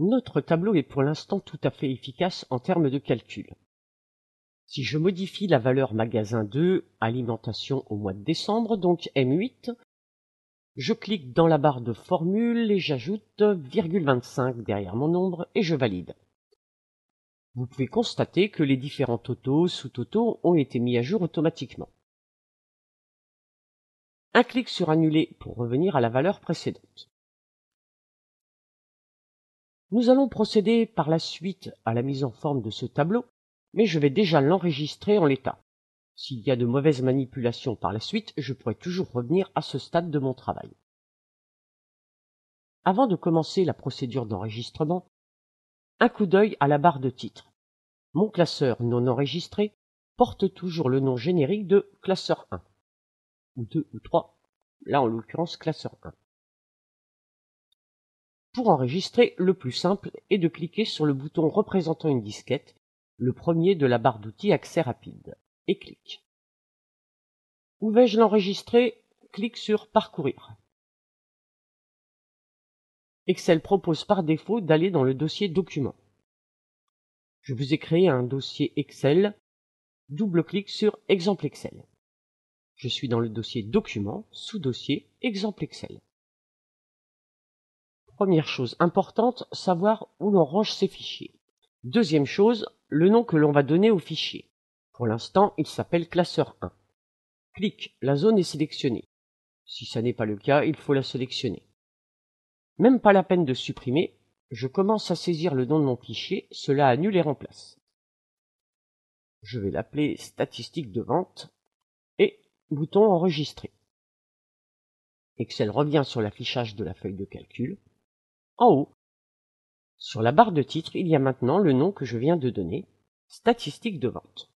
Notre tableau est pour l'instant tout à fait efficace en termes de calcul. Si je modifie la valeur magasin 2, alimentation au mois de décembre, donc M8, je clique dans la barre de formule et j'ajoute ,25 derrière mon nombre et je valide. Vous pouvez constater que les différents totaux, sous-totaux ont été mis à jour automatiquement. Un clic sur Annuler pour revenir à la valeur précédente. Nous allons procéder par la suite à la mise en forme de ce tableau, mais je vais déjà l'enregistrer en l'état. S'il y a de mauvaises manipulations par la suite, je pourrai toujours revenir à ce stade de mon travail. Avant de commencer la procédure d'enregistrement, un coup d'œil à la barre de titre. Mon classeur non enregistré porte toujours le nom générique de classeur 1, ou 2 ou 3, là en l'occurrence classeur 1. Pour enregistrer, le plus simple est de cliquer sur le bouton représentant une disquette, le premier de la barre d'outils accès rapide, et clique. Où vais-je l'enregistrer? Clique sur Parcourir. Excel propose par défaut d'aller dans le dossier Documents. Je vous ai créé un dossier Excel, double-clic sur Exemple Excel. Je suis dans le dossier Documents, sous-dossier Exemple Excel. Première chose importante, savoir où l'on range ses fichiers. Deuxième chose, le nom que l'on va donner au fichier. Pour l'instant, il s'appelle classeur 1. Clique, la zone est sélectionnée. Si ça n'est pas le cas, il faut la sélectionner. Même pas la peine de supprimer, je commence à saisir le nom de mon fichier, cela annule et remplace. Je vais l'appeler statistique de vente et bouton enregistrer. Excel revient sur l'affichage de la feuille de calcul. En haut, sur la barre de titre, il y a maintenant le nom que je viens de donner, statistique de vente.